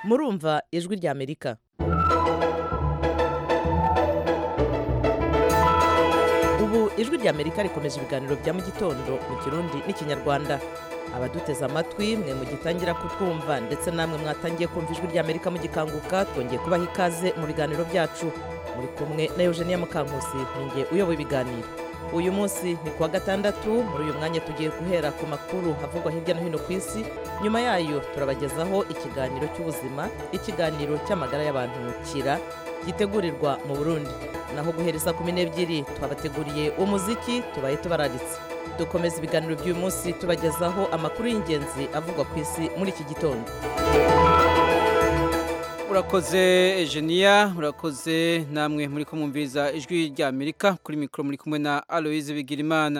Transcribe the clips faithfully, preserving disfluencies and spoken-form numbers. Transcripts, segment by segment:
murumva ijwi rya Amerika. Ubu ijwi rya Amerika rikomeje ibiganiro bya mu gitondo mu Kirundi n'Ikinyarwanda. Abaduteze amatwi mwe mugitangira kutwumva ndetse namwe mwatangiye kumva ijwi rya Amerika mugikanguka, twongeye kubaha ikaze mu biganiro byacu. Muri kumwe na Eugenia Mukankusi, ninjye uyoboye ibiganiro. Uyu munsi ni kuwa gatandatu, muri uyu mwanya tugiye guhera ku makuru havugwa hirya no hino ku isi. Nyuma yayo turabagezaho ikiganiro cy'ubuzima, ikiganiro cy'amagara y'abantu kira gitegurirwa mu Burundi. Naho guhereza kumi n'ebyiri twabateguriye umuziki tubaye tubararitse. Dukomeza ibiganiro by'uyu munsi tubagezaho amakuru y'ingenzi avugwa ku isi muri iki gitondo. Urakoze Eugenia, urakoze namwe muri kumumviza ijwi rya Amerika. Kuri mikro muri kumwe na Aloise Bigirimana.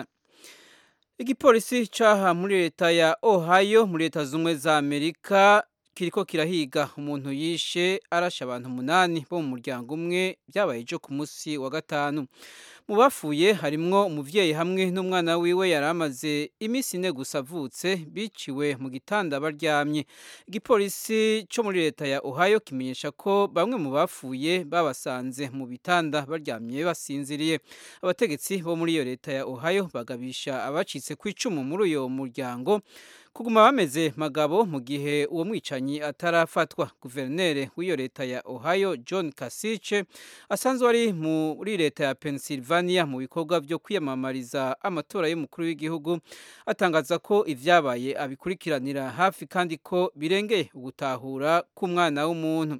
Igipolisi caha muri leta ya Ohio muri leta zumwe za Amerika kiriko kirahiga umuntu yishe arasha abantu umunani bo mu muryango umwe, byabaye ejo ku munsi wa gatanu. Mu bafuye harimwo umuvyeyi hamwe n'umwana wiwe yaramaze imisi ine gusa avutse, biciwe mu gitanda baryamye. Igipolisi cyo muri leta ya Ohio kimenyesha ko bamwe mu bafuye babasanze mu bitanda baryamye basinziriye. Abategetsi bo muri iyo leta ya Ohio bagabisha abacitse kw'icumu muri uyo muryango kuguma bameze magabo mu gihe uwo mwicanyi atarafatwa. Guverineri w'iyo leta ya Ohio John Kasich asanzwe ari muri leta ya Pennsylvania mu bikorwa byo kwiyamamariza amatora y'umukuru w'igihugu, atangaza ko ivyabaye abikurikiranira hafi kandi ko birengeye ugutahura k'umwana w'umuntu.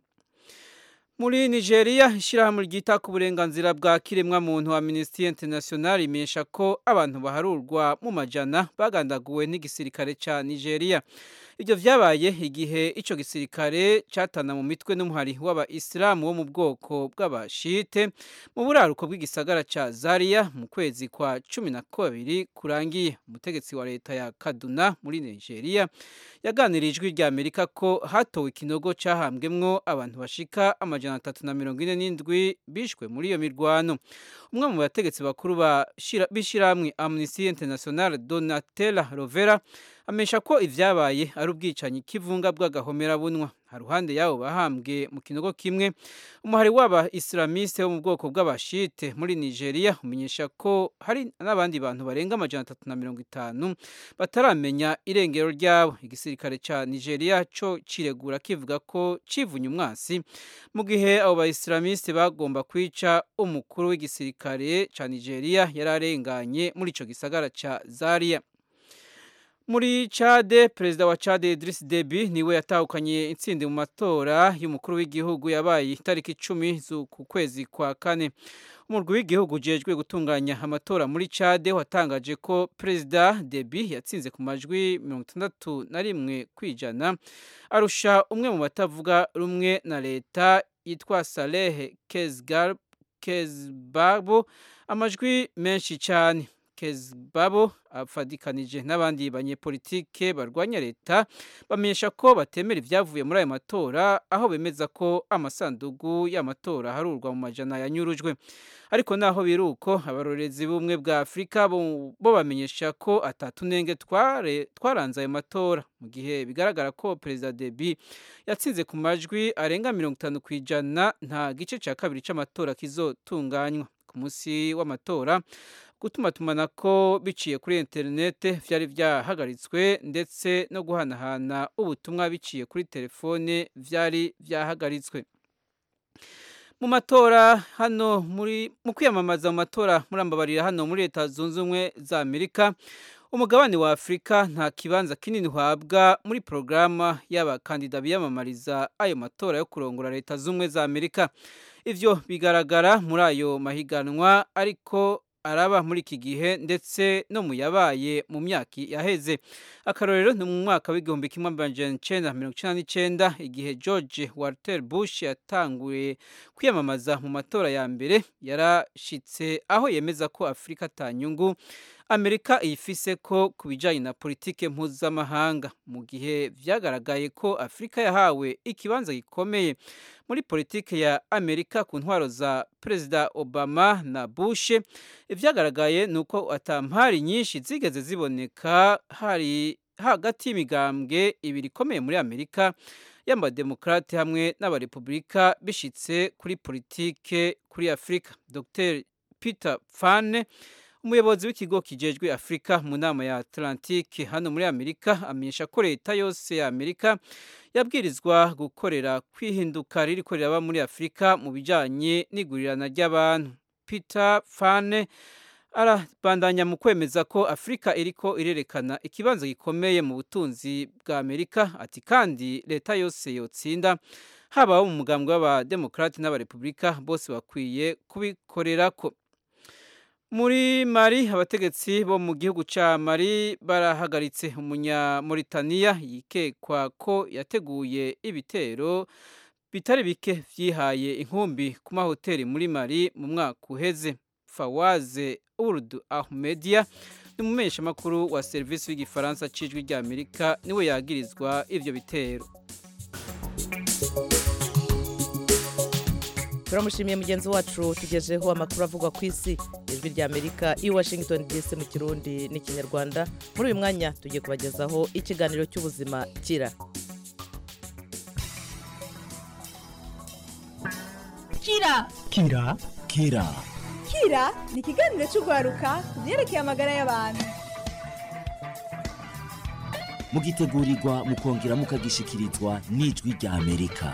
Muri Nigeria, ishirahamwe ryita ku burenganzira bwa kiremwa muntu wa Amnesty International imesha ko abantu baharurwa mu majana bagandaguwe n'igisirikare ca Nigeria. Ibyo vyabaye igihe ico gisirikare catana mu mitwe n'umuhari w'aba-Islamu wo mu bwoko bw'abashite mu buraruko bw'igisagara ca Zaria mu kwezi kwa cumi na kabiri kurangiye. Umutegetsi wa leta ya Kaduna muri Nigeria yaganiriye ijwi rya Amerika ko hatowe ikinogo cahambwemwo abantu bashika amajana atatu na mirongo ine n'indwi bishwe muri iyo mirwano. Umwe mu bategetsi bakuru b'ishirahamwe Amnesty International Donatella Rovera amesha ko ivyabaye ari ubwicanyi kivunga bw'agahomera bunwa. Haruhande yabo bahambwe mu kinogo kimwe, umuhari w'aba Islamiste wo mu bwoko bw'abashite muri Nigeria umenyesha ko hari n'abandi bantu barenga amajana atatu na mirongo itanu bataramenya irengero ryabo. Igisirikare ca Nigeria co ciregura kivuga ko civunye umwasi mu gihe abo ba Islamiste bagomba kwica umukuru w'igisirikare ca Nigeria yararenganye muri ico gisagara ca Zaria. Muri Chade, perezida wa Chade Idriss Deby niwe yatahukanye intsinzi mu matora y'umukuru w'igihugu yabaye itariki icumi z'uku kwezi kwa kane. Umurwi w'igihugu ujejwe gutunganya amatora muri Chade watangaje ko perezida Deby yatsinze ku majwi mirongo itandatu na rimwe kwijana, arusha umwe mu batavuga rumwe na leta yitwa Saleh Kezbabo amajwi menshi cyane. Kezbabo afadikanije n'abandi banyepolitike barwanya leta bamenyesha ko batemera ivyavuye muri ayo matora, aho bemeza ko amasandugu y'amatora harurwa mu majana yanyurujwe. Ariko naho biruko, abarorezi b'ubumwe bwa Afrika bo bamenyesha ko atatunenge tware twaranze ayo matora, mu gihe bigaragara ko perezida Deby yatsinze ku majwi arenga mirongo itanu kwijana. Nta gice ca kabiri c'amatora kizotunganywa. Ku munsi w'amatora gutuma tumanako biciye kuri internet vyari vyahagaritswe, ndetse no guhanahana ubutumwa biciye kuri telefone vyari vyahagaritswe. Mu matora hano muri mu kwiyamamaza mu matora murambabarira hano muri leta zunze ubumwe za Amerika, umugabane wa Afrika nta kibanza kinini uhabwa muri programa y'abakandida biyamamariza ayo matora yo kurongora leta zunze za Amerika. Ivyo bigaragara muri ayo mahiganwa ariko araba muri iki gihe ndetse no mu yabaye mu myaka yaheze. Akarorero ni mu mwaka w'igihumbi kimwe amajana icenda mirongo icenda n'icenda igihe George Walter Bush yatanguye kwiyamamaza mu matora ya mbere, yarashitse aho yemeza ko Afrika atanyungu Amerika ifise ko kubijanye na politike mpuzamahanga, mu gihe vyagaragaye ko Afrika yahawe ikibanza gikomeye muri politike ya Amerika ku ntwaro za Perezida Obama na Bush. Ivyagaragaye nuko atampari nyinshi zigeze ziboneka hari hagati y'imigambwe ibiri ikomeye muri Amerika y'amademokrate hamwe n'abarepublika bishitse kuri politike kuri Afrika. Docteur Peter Fane, umuyobozi w'ikigo kijejwe Afrika mu nama ya Atlantique hano muri Amerika, amenyesha ko leta yose ya Amerika yabwirizwa gukorera kwihinduka ririko riraba muri Afrika mu bijanye n'igurirana ry'abantu. Peter Fane arabandanya mu kwemeza ko Afrika iriko irerekana ikibanza gikomeye mu butunzi bwa Amerika, ati kandi leta yose yotsinda haba mu mugambwe w'abademokrate n'abarepublika bose bakwiye kubikorerako. Muri Mali, abategetsi bo mu gihugu ca Mali barahagaritse umunya Mauritania yikekwa ko yateguye ibitero bitari bike vyihaye inkumbi ku mahoteli muri Mali mu mwaka uheze. Fawaze Ould Ahmedia, n'umumenyesha makuru wa service w'igifaransa cijwi rya Amerika, niwe yagirizwa ivyo bitero. Turamushimiye mugenzi wacu tugejeho amakuru avugwa ku isi. Ijwi rya Amerika i Washington D C mu Kirundi n'ikinyarwanda. Muri uyu mwanya tugiye kubagezaho ikiganiro cy'ubuzima kira. Kira Kira Kira Kira ni ikiganiro cy'ugwaruka byerekeye amagara y'abantu. Mugitegurirwa mukongera mukagishikirizwa n'ijwi rya Amerika.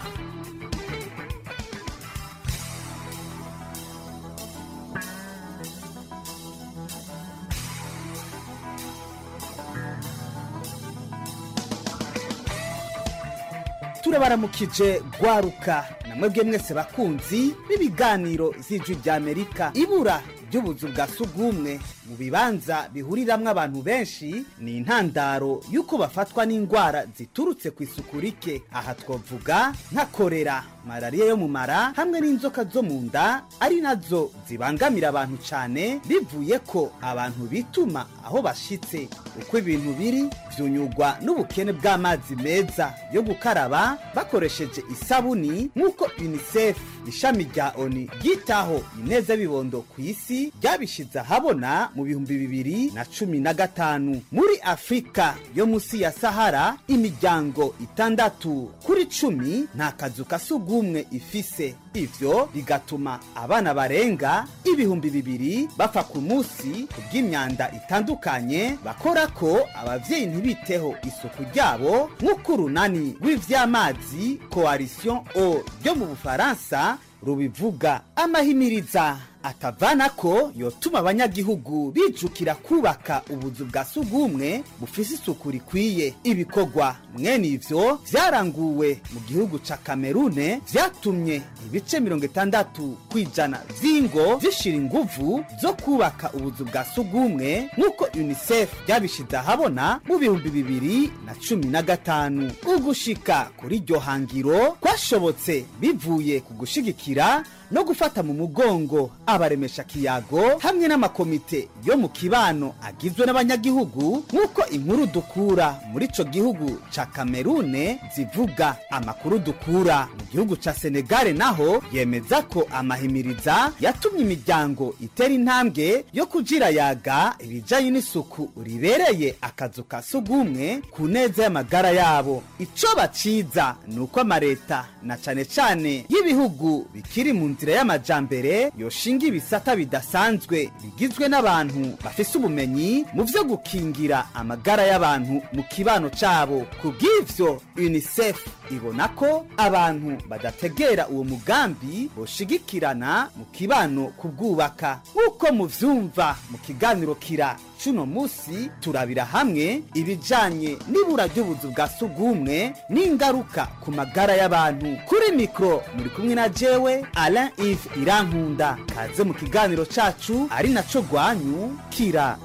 Turabaramukije gwaruka namwebwe mwese bakunzi b'ibiganiro z'ijwi rya Amerika. Ibura ry'ubuzu bwa sugumwe mu bibanza bihuriramwe abantu benshi ni intandaro yuko bafatwa n'indwara ziturutse ku isuku rike. Aha twovuga nka korera, malaria yo mu mara hamwe n'inzoka zo mu nda, ari nazo zibangamira abantu cyane bivuye ko abantu bituma aho bashitse. Uko ibintu biri vyunyugwa n'ubukene bw'amazi meza yo gukaraba bakoresheje isabuni, nk'uko UNICEF ishami rya ONU ryitaho ineza bibondo ku isi ryabishize ahabona mu bihumbi bibiri na cumi na gatanu. Muri Afrika yo musi ya Sahara, imiryango itandatu kuri cumi nta kazu ka sugumwe ifise. Ivyo bigatuma abana barenga ibihumbi bibiri bapfa ku musi kubw'imyanda itandukanye bakora ko abavyeyi ntibiteho isuku ryabo, nk'uko urunani rw'ivy'amazi Coalition Eau ryo mu Bufaransa rubivuga. Amahimiriza atavana ko yotuma abanyagihugu bijukira kubaka ubuzu bwa sugumwe bufise isuku rikwiye. Ibikorwa mwene ivyo vyaranguwe mu gihugu ca Cameroon, vyatumye ibice mirongo itandatu kwijana vy'ingo zishira inguvu zo kubaka ubuzu bwa sugumwe, nk'uko UNICEF ryabishize ahabona mu bihumbi bibiri na cumi na gatanu. Ugushika kuri iryo hangiro kwashobotse bivuye ku gushigikira no gufata mu mugongo abaremesha kiyago hamwe n'amakomite yo mu kibano agizwe n'abanyagihugu, nk'uko inkuru dukura muri ico gihugu ca Cameroon zivuga. Amakuru dukura mu gihugu ca Senegal naho yemeza ko amahimiriza yatumye imiryango itera intambwe yo kujira yaga ibijanye n'isuku ribereye akazu ka sugumwe ku neza y'amagara yabo. Ico baciza nuko amareta na cane cane y'ibihugu bikiri mu nzira y'amajambere yoshinga ibisata bidasanzwe bigizwe n'abantu bafise ubumenyi mu vyo gukingira amagara y'abantu mu kibano cabo. Kubw'ivyo UNICEF ibona ko abantu badategera uwo mugambi boshigikirana mu kibano kubwubaka. Nk'uko muvyumva mu kiganiro kira cuno musi, turabira hamwe ibijanye n'ibura ry'ubuzu bwa sugumwe n'ingaruka ku magara y'abantu. Kuri mikro muri kumwe na jewe Alain Yves Irankunda. Kaze mu kiganiro cacu ari naco gwanyu kira.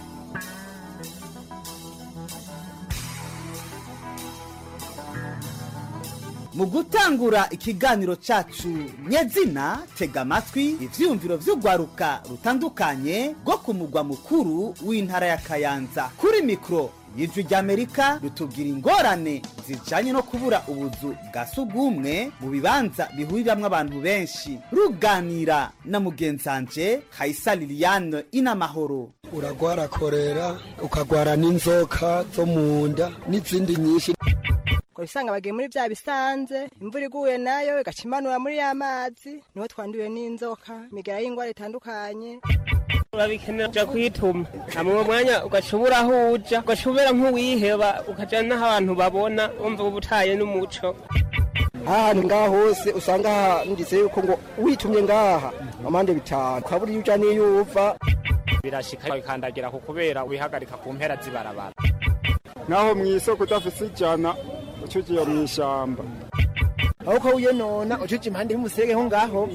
Mu gutangura ikiganiro cacu nyezina, tega amatwi ivyumviro vy'ugwaruka rutandukanye rwo ku mugwa mukuru w'intara ya Kayanza. Kuri mikro y'ijwi rya Amerika rutubwira ingorane zijanye no kubura ubuzu bwa sugumwe mu bibanza bihuriramwe abantu benshi. Ruganira na mugenzanje Kaisa Liliane Inamahoro. Uragwara korera, ukagwara n'inzoka zo mu nda n'izindi nyinshi. ngo bisanga bagiye muri vya bisanze imvura iguye nayo igacimanura muri ya mazi niho twanduye n'inzoka imigera y'ingwara itandukanye urabikenera uja kwituma hamwe mwanya ugashobora aho uja ugashobora nk'uwiheba ukaja n'aho abantu babona wumva ubutaye n'umuco ahari ngaha hose usanga handitse yuko ngo witumye ngaha amande bitanu ukabura iyo uja n'iyo uva birashika bikandagira ku kubera wihagarika ku mpera z'ibarabara naho mw'isoko udafise ijana ucugiye mw'ishamba aho ko uyenona ucuja impande y'umusege ho ngaho.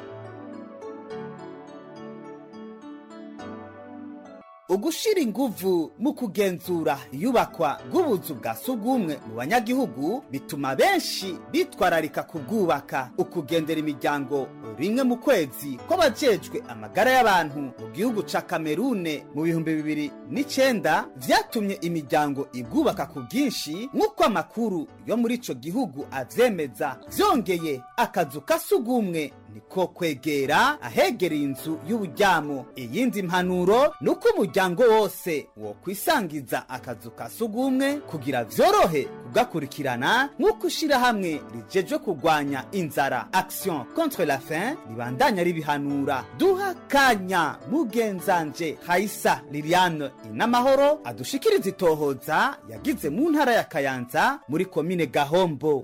ugushira inguvu mu kugenzura iyubakwa bw'ubuzu bwa sugumwe mu banyagihugu bituma benshi bitwararika kubwubaka. Ukugendera imiryango rimwe mu kwezi kw'abajejwe amagara y'abantu mu gihugu ca Kamerune mu bihumbi bibiri n'icenda vyatumye imiryango ibwubaka ku bwinshi nk'uko amakuru yo muri ico gihugu avyemeza. Vyongeye akazu ka sugumwe niko kwegera ahegereye inzu y'uburyamo. Iyindi mpanuro nuko umuryango wose wo kwisangiza akazu ka sugumwe kugira vyorohe kugakurikirana nk'uko ishirahamwe rijeje kurwanya inzara Action contre la faim ribandanya ribihanura. Duha kanya mugenzanje Haisa Liliane Inamahoro adushikiriza itohoza yagize mu ntara ya Kayanza muri komine Gahombo.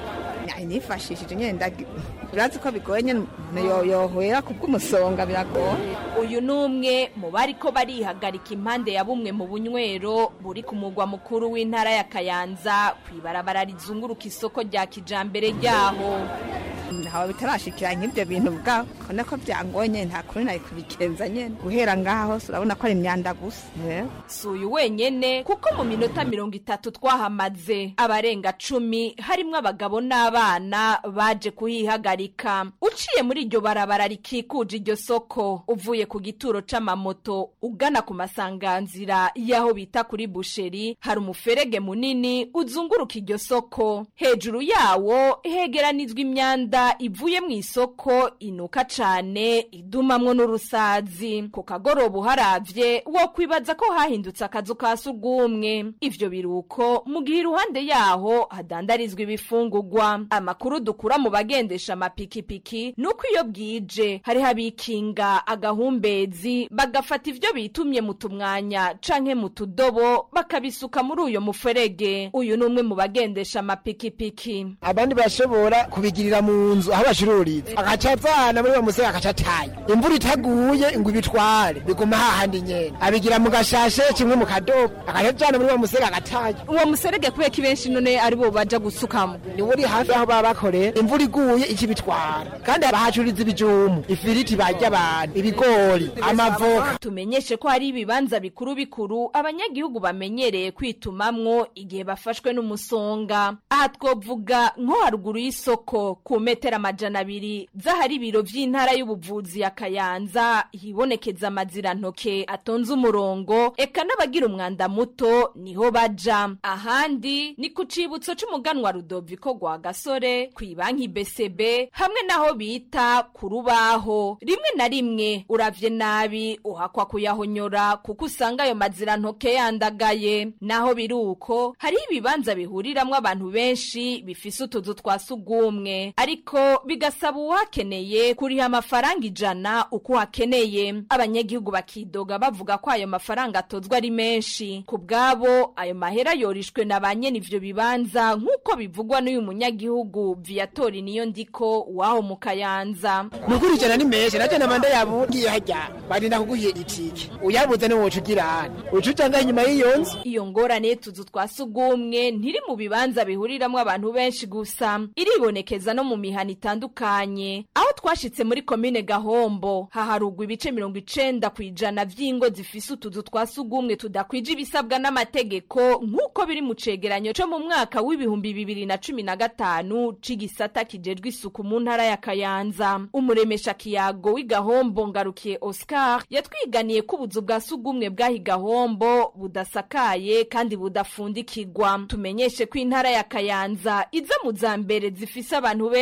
nifashishije nyenda urazi ko bigoye nyene yohwera kubw'umusonga biragoye. Uyu numwe mu bariko barihagarika impande ya bumwe mu bunywero buri ku mugwa mukuru w'intara ya Kayanza kwibarabara rizunguruka isoko rya kijambere ryaho. Ntaho bitarashikira nk'ibyo bintu bwa kone ko byangonye nta kuri nayi kubikenza nyene guhera ngaho urabona ko ari imyanda gusa. Suyu wenyene kuko mu minota mirongo itatu twahamaze abarenga cumi harimwo abagabo n'abana baje kuhihagarika. Uciye muri iryo barabara rikikuje iryo soko uvuye ku gituro c'amamoto ugana ku masanganzira yaho bita kuri busheri hari umuferege munini uzunguruka iryo soko. Hejuru yawo hegeranizwa imyanda ivuye mu isoko inuka cane idumamwo n'urusazi. Ku kagoroba uharavye wo kwibaza ko hahindutse akazu ka sugumwe. Ivyo biruko mu gihe iruhande yaho hadandarizwa ibifungurwa. Amakuru dukura mu bagendesha amapikipiki nuko iyo bwije hari habikinga agahumbezi bagafata ivyo bitumye mu tumwanya canke mu tudobo bakabisuka muri uyo muferege. Uyu numwe mu bagendesha amapikipiki. Abandi bashobora kubigirira mu nzu aho bashururiza akacavana muri bamusega akacataye imvura itaguye ngo ibitware biguma hahandi nyene abigira mu gashashe kimwe mu kadobo akacavana muri bamusega akataye. Uwo muserege kubeka benshi none ari bo baja gusukamo ni uri hafi aho baba bakorera imvura iguye ikibitwara kandi abahacuriza ibijumu ifiriti barya abantu ibigori amavoka. Tumenyeshe ko hari ibibanza bikuru bikuru abanyagihugu bamenyereye kwitumamwo igihe bafashwe n'umusonga. Aha twovuga nko haruguru y'isoko ku metero amajana abiri zahari ibiro vy'intara y'ubuvuzi ya Kayanza hibonekeza amazira ntoke atonze umurongo eka n'abagira umwanda muto niho baja. Ahandi ni ku cibutso c'umuganwa Rudoviko rwa Gasore kwibanki B C B hamwe naho bita ku rubaho. Rimwe na rimwe uravye nabi uhakwa kuyahonyora kuko usanga ayo mazira ntoke yandagaye. Naho biruko hari ibibanza bihuriramwo abantu benshi bifise utuzu twa sugumwe ariko bigasaba uwakeneye kuriha amafaranga ijana uko hakeneye. Abanyagihugu bakidoga bavuga ko ayo mafaranga atozwa ari menshi. Ku bwabo ayo mahera yorishwe na banyene ivyo bibanza nk'uko bivugwa n'uyu munyagihugu Viatori niyo ndiko waho mu Kayanza. Nukuri jana ni menshi naje namanda yabo ngiye hajya barinda kuguhiye itike uyabuze ni wocu girana ucutanga inyuma y'iyo nzu. Iyo ngorane tuzu twasugumwe ntiri mu bibanza bihuriramwo abantu benshi gusa iribonekeza no mu mihana itandukanye. Aho twashitse muri komine Gahombo haharugwa ibice mirongo icenda kwijana vy'ingo zifise utuzu twasugumwe tudakwije ibisabwa n'amategeko nk'uko biri mu cegeranyo co mu mwaka w'ibihumbi bibiri na cumi na gatanu c'igisata kijejwe isuku mu ntara ya Kayanza. Umuremesha kiyago w'Igahombo Ngarukiye Oscar yatwiganiye ko ubuzu bwa sugumwe bwahi Gahombo budasakaye kandi budafundikirwa. Tumenyeshe ko intara ya Kayanza iza mu zambere zifise abantu benshi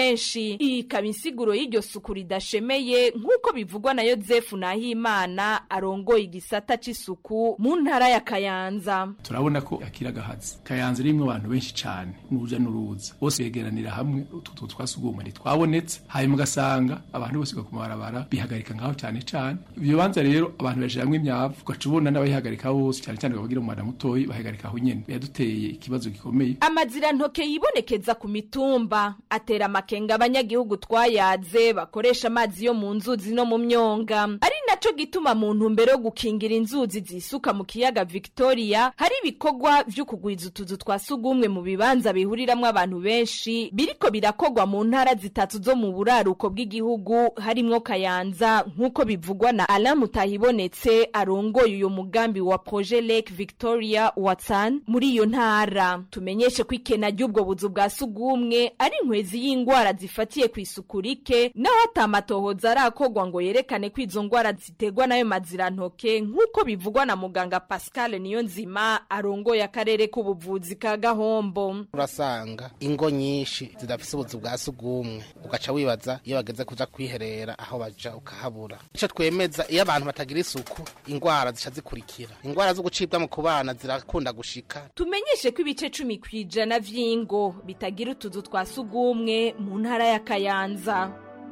benshi. Iyi ikaba insiguro y'iryo suku ridashemeye nk'uko bivugwa na Yozefu Nahimana arongoye igisata c'isuku mu ntara ya Kayanza. Turabona ko akiragahazi Kayanza rimwe abantu benshi cyane n'uruja n'uruza bose begeranira hamwe utu twasugumwe twabonetse hanyuma ugasanga abantu bose ku mabarabara bihagarika ngaho cyane cyane. Ibyo banza rero abantu bashiramwe imyavu ukacubona n'abayihagarika bose cyane cyane bagira umwana mutoyi bahagarika aho nyene. Yaduteye ikibazo gikomeye. Amazira ntoke yibonekeza ku mitumba atera makenga abanyagihugu twayaze bakoresha amazi yo mu nzuzi no mu myonga. Ari naco gituma mu ntumbero yo gukingira inzuzi zisuka mu kiyaga Victoria hari ibikorwa vyo kugwiza utuzu twasugumwe mu bibanza bihuriramwe abantu benshi biriko birakogwa mu ntara zitatu zo mu buraruko bw'igihugu harimwo Kayanza nk'uko bivugwa na Alain Mutahibonetse arongoye uyo mugambi wa Projet Lake Victoria Watson muri iyo ntara. Tumenyeshe ko ikena ry'ubwo buzu bwa sugumwe ari inkwezi y'ingwara zifatiye ku isuku rike naho atamatohoza arakogwa ngo yerekane ko izo ngwara zitegwa nayo mazira ntoke nk'uko bivugwa na muganga Pascal Niyonzima arongoye akarere k'ubuvuzi ka Gahombo. Urasanga ingo nyinshi zidafise ubuzu bwa sugumwe ugaca wibaza iyo bageze kuja kwiherera aho baja ukahabura. Ico twemeza iyo abantu batagira isuku ingwara zica zikurikira. Ingwara zo gucibwa mu kubana zirakunda gushika. Tumenyeshe ko ibice cumi kwijana vy'ingo bitagira utuzu twa sugumwe mu ntara ya Kayanza.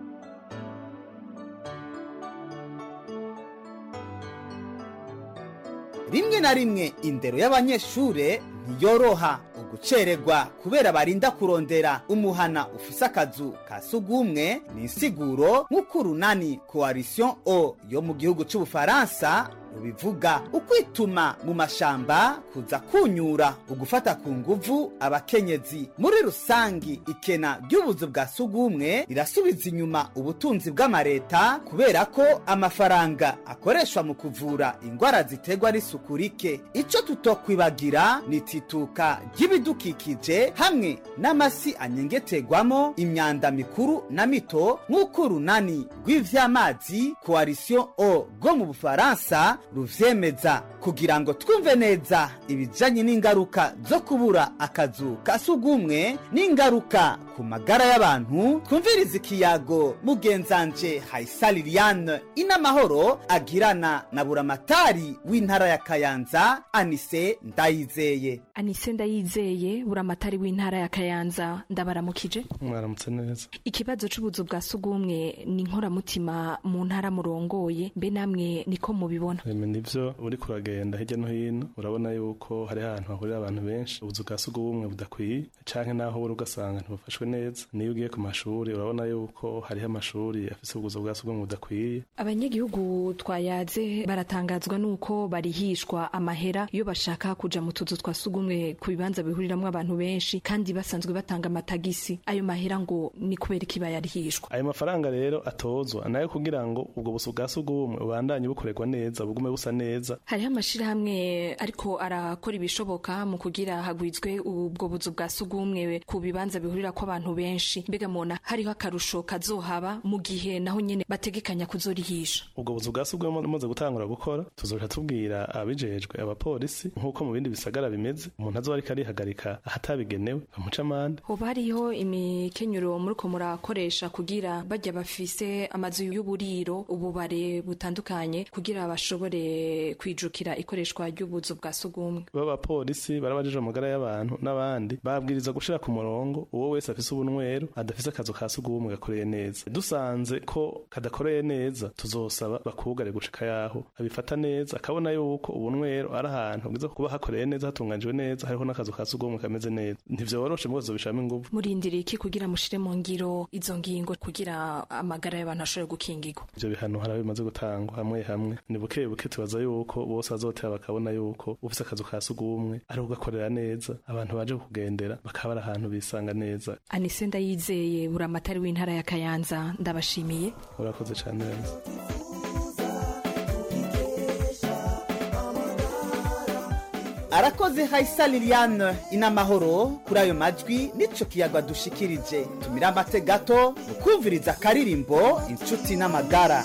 Rimwe na rimwe indero y'abanyeshure ntiyoroha ugucererwa kubera barinda kurondera umuhana ufise akazu ka sugumwe ni insiguro nk'uko urunani Coalition O yo mu gihugu c'Ubufaransa rubivuga. Ukwituma mu mashamba kuza kunyura ugufata ku nguvu abakenyezi. Muri rusangi ikena ry'ubuzu bwa sugumwe rirasubiza inyuma ubutunzi bw'amareta kubera ko amafaranga akoreshwa mu kuvura ingwara ziterwa n'isuku rike. Ico tutokwibagira ni tituka ry'ibidukikije hamwe n'amasi anyengetegwamo imyanda mikuru na mito nk'uko urunani rw'ivy'amazi Coalition O go mu Bufaransa ruvyemeza. Kugira ngo twumve neza ibijanye n'ingaruka zo kubura akazu ka sugumwe n'ingaruka ku magara y'abantu twumviriza ikiyago mugenzanje Haisa Liliane inamahoro agirana na buramatari w'intara ya Kayanza Anise Ndayizeye. Anise Ndayizeye buramatari w'intara ya Kayanza ndabaramukije. Mwaramutse neza. Ikibazo c'ubuzu bwa sugumwe ni inkoramutima mu ntara murongoye mbe namwe niko mubibona? Nivyo uri kuragenda hirya no hino urabona yuko hari ahantu hahurira abantu benshi ubuzu bwa sugumwe budakwiye canke naho uri ugasanga ntibufashwe neza. Niyo ugiye ku mashuri urabona yuko hariho amashuri afise ubuzu bwa sugumwe budakwiye. Abanyagihugu twayaze baratangazwa nuko barihishwa amahera iyo bashaka kuja mu tuzu twa sugumwe ku bibanza bihuriramwe abantu benshi kandi basanzwe batanga amatagisi. Ayo mahera ngo ni kubera iki bayarihishwa? Ayo mafaranga rero atozwa nayo kugira ngo ubwo buzu bwa sugumwe ubandanye bukorerwa neza bugume busa neza. Hariho amashirahamwe ariko arakora ibishoboka mu kugira hagwizwe ubwo buzu bwa sugumwe ku bibanza bihurira ko abantu benshi. Mbega mona hariho akarusho kazohaba mu gihe naho nyene bategekanya kuzorihisha? Ubwo buzu bwa sugumwe mumaze gutangura gukora tuzoja tubwira abijejwe abapolisi nkuko mu bindi bisagara bimeze. Umuntu azoba ariko arihagarika ahatabigenewe bamuca amande. Hoba hariho imikenyero muriko murakoresha kugira bajya bafise amazu y'uburiro ububare butandukanye kugira bashobore kwijukira ikoreshwa ry'ubuzu bwa sugumwe? Baba polisi barabajije amagara y'abantu n'abandi babwiriza gushira ku murongo uwo wese afise ubunwero adafise akazu ka sugumwe gakoreye neza. Dusanze ko kadakoreye neza tuzosaba bakugare gushika yaho abifata neza akabona yuko ubunwero ari ahantu bwiza kuba hakoreye neza hatunganijwe neza hariho n'akazu ka sugumwe kameze neza. Ntivyoroshe mwozo bishama inguvu. Murindira iki kugira mushire mu ngiro izo ngingo kugira amagara y'abantu ashobore gukingirwa? Ivyo bihano harabe bimaze gutangwa hamwe hamwe ni buke buke tubaza yuko bose azotera bakabona yuko ufise akazu ka sugumwe ari ugakorera neza abantu baje kugendera bakaba ari ahantu bisanga neza. Anise Ndayizeye buramatari w'intara ya Kayanza ndabashimiye. Urakoze cyane neza. Arakoze Haisa Liliane inamahoro kuri ayo majwi nico kiyaga dushikirije. Tumira amate gato ukumviriza karirimbo inshuti n'amagara.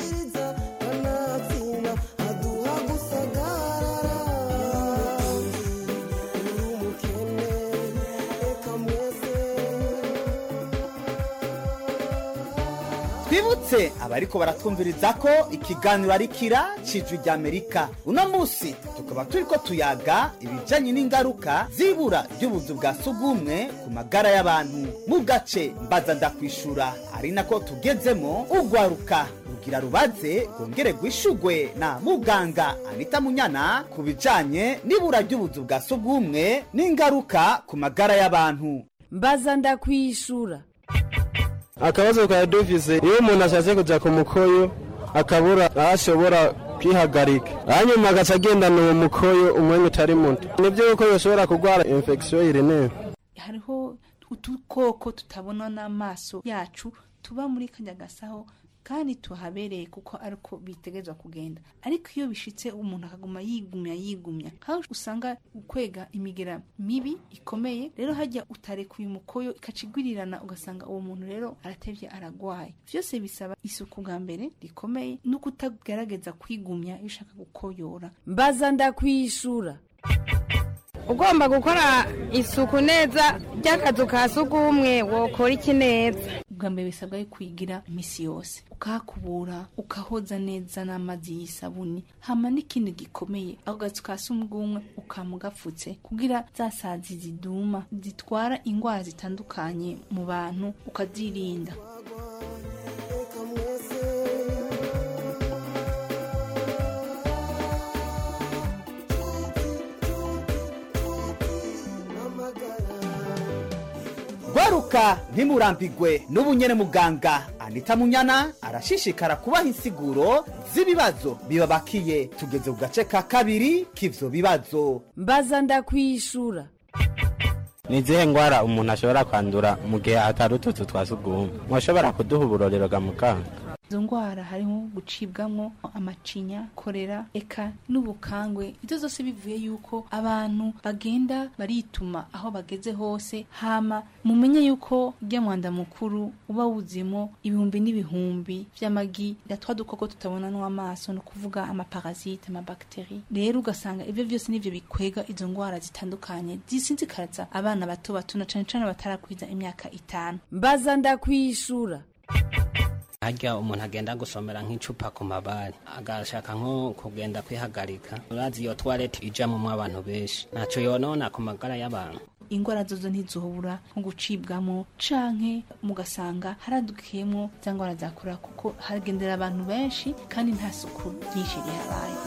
twibutse abariko baratwumviriza ko ikiganiro ari kira cijwi rya Amerika. Uno musi tukaba turiko tuyaga ibijanye n'ingaruka zibura ry'ubuzu bwa sugumwe ku magara y'abantu mu gace mbaza ndakwishura, ari nako tugezemo ugwaruka rugira rubaze rwongere rwishugwe na muganga Anita Munyana ku bijanye n'ibura ry'ubuzu bwa sugumwe n'ingaruka ku magara y'abantu. Mbaza ndakwishura. Akabazo ka dufise iyo umuntu ashatse kuja ku mukoyo akabura ashobora kwihagarika hanyuma agaca agendana uwo mukoyo umwanya utari muto, nivyo yuko yoshobora kurwara infection urinary. Hariho utukoko tutabona n'amaso yacu tuba muri kanya gasaho kandi tuhabereye kuko ariko bitegezwa kugenda, ariko iyo bishitse umuntu akaguma yigumya yigumya aho usanga ukwega imigera mibi ikomeye, rero hajya utarekuye umukoyo ikacigwirirana ugasanga uwo muntu rero aratevye aragwaye. Vyose bisaba isuku bwa mbere rikomeye no kutagerageza kwigumya iyo ushaka gukoyora. Mbaza ndakwishura. Ugomba gukora isuku neza by'akazu ka sugumwe wokora iki neza? Ubwa mbere bisabwa kwigira imisi yose ukahakubura ukahoza neza n'amazi y'isabuni, hama n'ikindi gikomeye ako gazu ka sugumwe ukamugapfutse kugira zasazi ziduma zitwara ingwara zitandukanye mu bantu ukazirinda. Gwaruka ntimurambigwe n'ubunyene muganga Anita Munyana arashishikara kubaha insiguro z'ibibazo bibabakiye. Tugeze ku gace ka kabiri k'ivyo bibazo. Mbaza ndakwishura. Ni zihe ngwara umuntu ashobora kwandura mu gihe atari utuzu twa sugumwe? Mwashobora kuduha uburorero ga muganga? Izo ngwara harimo gucibwamwo amacinya, korera, eka n'ubukangwe. Izo zose bivuye yuko abantu bagenda barituma aho bageze hose, hama mumenye yuko rya mwanda mukuru uba wuzimo ibihumbi n'ibihumbi vy'amagi gatwa dukoko tutabona n'amaso, no kuvuga amaparasite, amabakteri. Rero ugasanga ivyo vyose nivyo bikwega izo ngwara zitandukanye zisinzikaza abana bato bato na cane cane batarakwiza imyaka itanu. Mbaza ndakwishura. Hajya umuntu agenda gusomera nk'icupa ku mabari agashaka nko kugenda kwihagarika, urazi iyo toilette ijamo abantu benshi naco yonona ku magara y'abantu. Ingwara zozo ntizobura nko gucibwamo canke mugasanga haradukiyemo za ngwara zakora kuko hagendera abantu benshi kandi nta suku ryinshi rihabaye.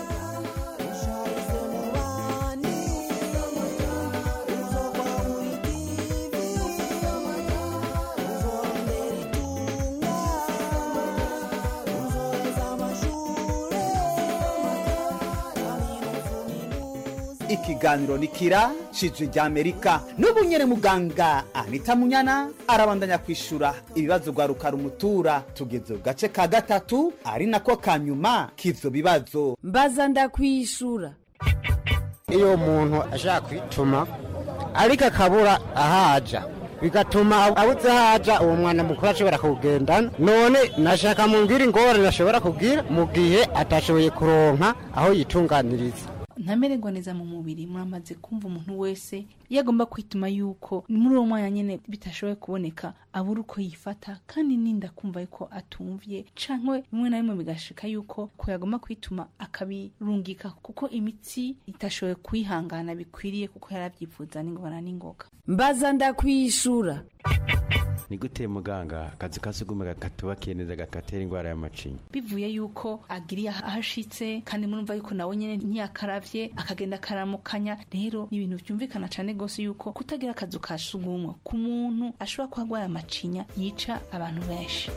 Ikiganiro nikira cijwi rya Amerika. N'ubunyene muganga Anita Munyana arabandanya kwishura ibibazo gwaruka rumutura. Tugeze ku gace ka gatatu ari nako kanyuma k'ivyo bibazo. Mbaza ndakwishura. Iyo umuntu ashaka kwituma ariko akabura ahaja bigatuma abuze haja uwo mwana mukuru ashobora kugendana, none nashaka mumbwira ingorane nashobora kugira mu gihe atashoboye kuronka aho yitunganiriza. Ntamererwa neza mu mubiri. Muramaze kumva umuntu wese yagomba kwituma yuko muri uwo mwanya nyene bitashoboye kuboneka abura uko yifata, kandi ninda kumva yuko atumvye canke bimwe na bimwe bigashika yuko ko yagomba kwituma akabirungika kuko imitsi itashoboye kwihangana bikwiriye kuko yaravyifuza n'ingorana n'ingoga. Mbaza ndakwishura. Ni gute muganga akazi kasugumwe gakatubakiye neza gatera ingwara y'amacinya? Bivuye yuko agiriye ahashitse kandi murumva yuko nawe nyene ntiyakaravye akagenda karamukanya. Rero ni ibintu byumvikana cyane gose yuko kutagira akazu kasugumwe ku muntu ashobora kwagwara amacinya yica abantu benshi.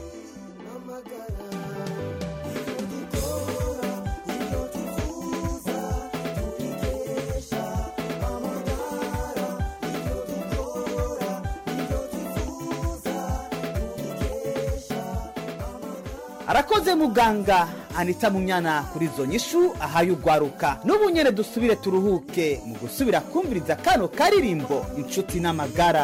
Arakoze muganga Anita Munyana kuri zo nyishu ahaye ugwaruka. N'ubunyene dusubire turuhuke mu gusubira kumviriza kano karirimbo inshuti n'amagara.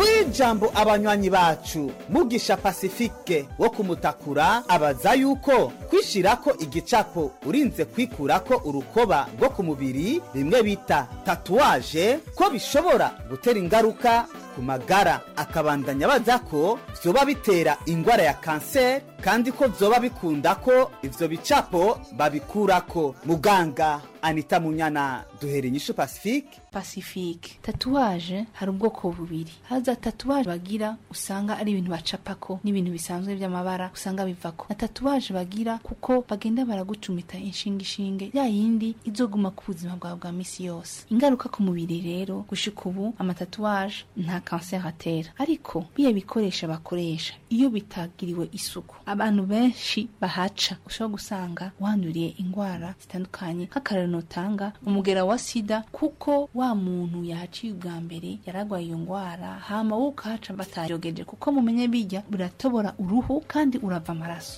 duhe ijambo abanywanyi bacu. Mugisha Pacifique wo kumutakura abaza yuko kwishirako igicapo urinze kwikurako urukoba rwo ku mubiri bimwe bita tatuwaje ko bishobora gutera ingaruka ku magara. Akabandanya baza ko vyoba bitera ingwara ya kanseri kandi ko vyoba bikunda ko ivyo bicapo babikurako. Muganga Anita Munyana duhere inyishu Pacifique. Pacifique, tatuwaje hari ubwoko bubiri. Haza tatuwaje bagira usanga ari ibintu bacapako n'ibintu bisanzwe by'amabara usanga bivako, na tatuwaje bagira kuko bagenda baragucumita inshinga ishinge ya yindi izoguma ku buzima bwawe bwa misi yose. Ingaruka ku mubiri rero gushika ubu amatatuwaje nta kanseri atera, ariko biye bikoresha bakoresha iyo bitagiriwe isuku abantu benshi bahaca ushobora gusanga wanduriye ingwara zitandukanye nk'akarero notanga umugera wa sida, kuko wa muntu yahaciye ubwa mbere yaragwaye iyo ngwara hama wo ukahaca batayogeje, kuko mumenye bijya biratobora uruhu kandi urava amaraso.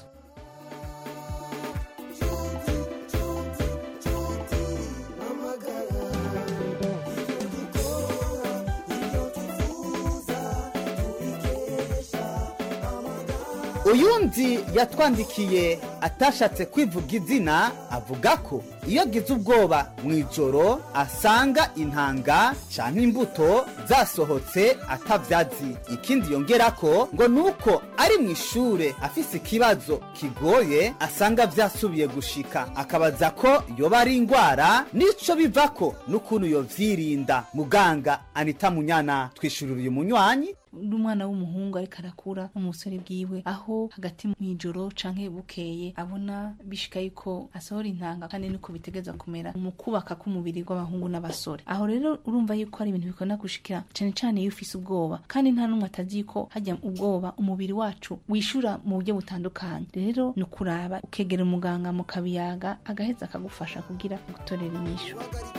Uyundi yatwandikiye atashatse kwivuga izina avuga ko iyo gize ubwoba mwijoro asanga intanga canke imbuto zasohotse atavyazi. Ikindi yongerako ngo nuko ari mwishure afise ikibazo kigoye asanga vyasubiye gushika, akabaza ko yoba ari ingwara nico bivako n'ukuntu yovyirinda. Muganga Anita Munyana twishurira uyu munywanyi. N'umwana w'umuhungu ariko arakura umusore bwiwe aho hagati mwijoro canke bukeye abona bishika yuko asohora intanga kandi niko bitegeza kumera mu kubaka k'umubiri gw'abahungu n'abasore. Aho rero urumva yuko ari ibintu bikunda gushikira cyane cyane iyo ufise ubwoba, kandi nta numwe atazi ko hajya ubwoba umubiri wacu wishura mu buryo butandukanye. Rero ni kuraba ukegera umuganga mu kabiyaga agaheza akagufasha kugira gutorera inyishu.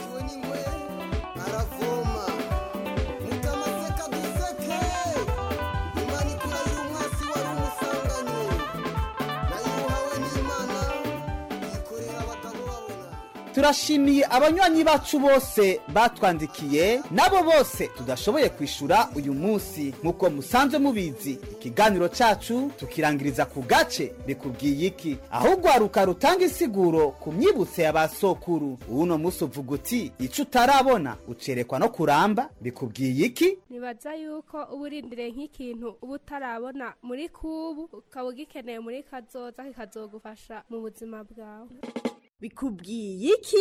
Turashimiye abanywanyi bacu bose batwandikiye, nabo bose tudashoboye kwishura uyu munsi. Nkuko musanzwe mubizi ikiganiro cacu tukirangiriza ku gace bikubwiye iki, ahubwo aruka rutanga isiguro ku myibutse y'abasokuru. Uno musi uvuga uti ico utarabona ucerekwa no kuramba. Bikubwiye iki? Nibaza yuko uburindire nk'ikintu ubu utarabona muri kubu ukaba ugikeneye muri kazoza kikazogufasha mu buzima bwawe. Bikubwiye iki?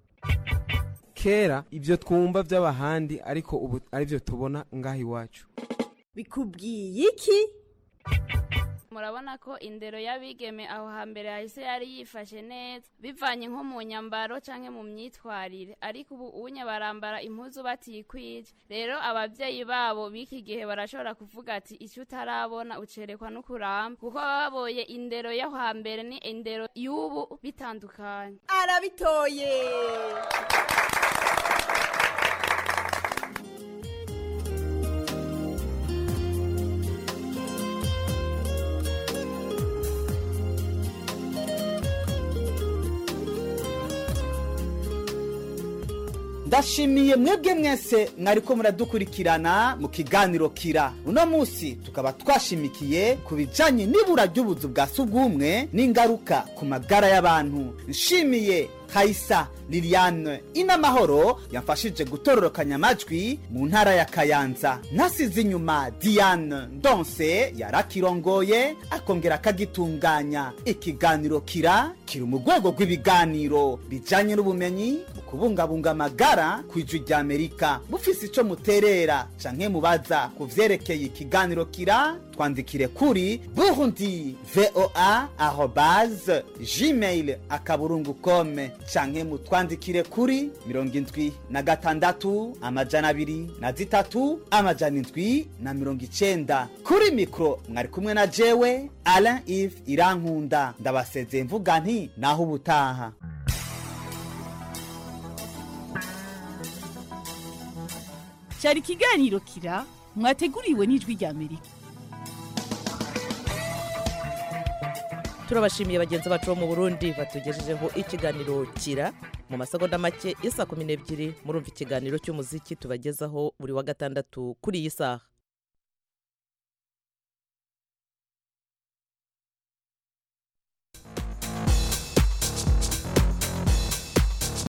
Kera ibyo twumva by'abahandi ariko ubu ari byo tubona ngaho iwacu. Bikubwiye iki? Murabona ko indero y'abigeme aho hambere hahise yari yifashe neza bivanye nko mu nyambaro canke mu myitwarire, ariko ubu unye barambara impuzu batikwije. Rero abavyeyi babo biki gihe barashobora kuvuga ati ico utarabona ucerekwa no kuramba, kuko baboye indero y'aho hambere ni indero y'ubu bitandukanye. Arabitoye. Ndashimiye mwebwe mwese mwariko muradukurikirana mu kiganiro Kira. Uno musi tukaba twashimikiye kubijanye n'ibura ry'ubuzu bwa sugumwe n'ingaruka ku magara y'abantu. Nshimiye Kaisa Liliane Inamahoro yamfashije gutororokanya amajwi mu ntara ya Kayanza. Nasize inyuma Diane Ndonse yarakirongoye akongera akagitunganya. Ikiganiro Kira kiri mu rwego rw'ibiganiro bijanye n'ubumenyi mu kubungabunga amagara kw'ijwi rya Amerika. Bufise ico muterera canke mubaza kuvyerekeye ikiganiro Kira, twandikire kuri burundi voa arobase gmail akaburungu com canke mutwandikire kuri mirongo indwi na gatandatu amajana abiri na zitatu amajana indwi na mirongo icenda. Kuri mikro mwari kumwe na jewe Alain Yves Irankunda. Ndabasezeye mvuga nti naho ubutaha. Cyari ikiganiro Kira mwateguriwe n'ijwi rya Amerika. Turabashimiye bagenzi bacu bo mu Burundi batugejejeho ikiganiro Kira mu masegonda make isa kumi n'ebyiri. Murumva ikiganiro cy'umuziki tubagezaho buri wa gatandatu kuri iyi saha.